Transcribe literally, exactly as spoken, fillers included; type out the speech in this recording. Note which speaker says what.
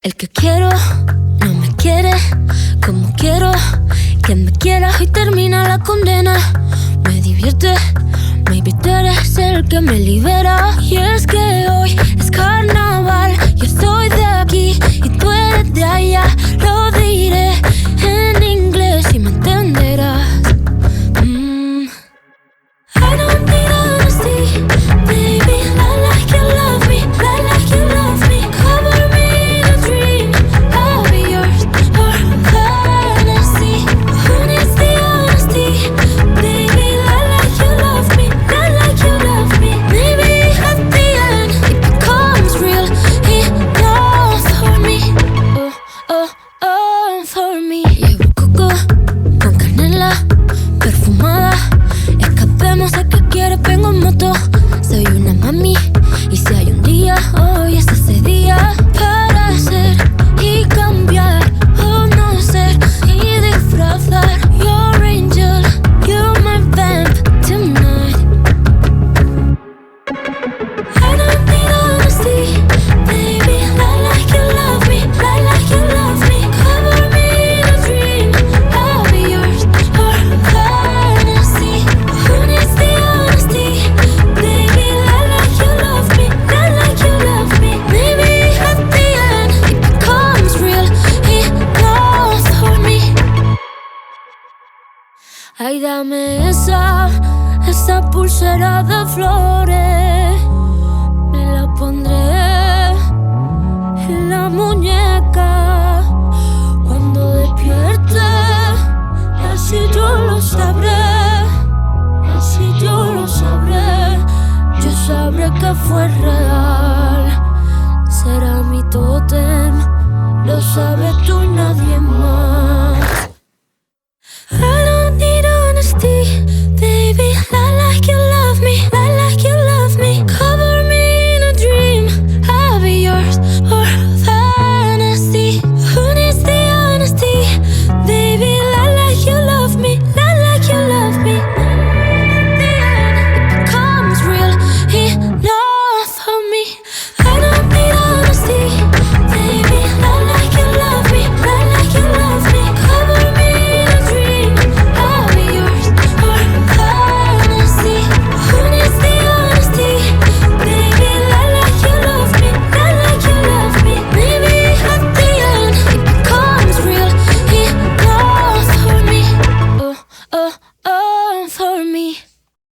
Speaker 1: El que quiero no me quiere como quiero que me quiera y termina la condena. Me divierte, maybe tú eres el que me libera. Y es que hoy es carnaval, yo soy de aquí y tú eres de allá. Lo diré en inglés y me entenderás. mm. I don't need honesty, baby, lie like you love me, lie like you love me. Cover me in a dream, I'll be yours, your fantasy. Who needs the honesty, baby, lie like you love me, lie like you love me. Maybe at the end it becomes real enough for me. Oh, oh, oh, for me. Llevo coco con canela perfumada. Escapemos a que quieres, vengo en moto. Soy una mami y si hay un día, hoy es ese día para ser y cambiar o no ser y disfrazar. Your angel, you're my vamp tonight. I don't need honesty, baby, lie like you love me, lie like you love me. Cover me in a dream, I'll be yours, your fantasy. Who needs the honesty, baby, lie like you love me, lie like you love me. Maybe at the end it becomes real enough for me. Ay, dame esa, esa pulsera de flores. Me la pondré en la muñeca cuando despierte. Así yo lo sabré, así yo lo sabré. Yo sabré que fue real.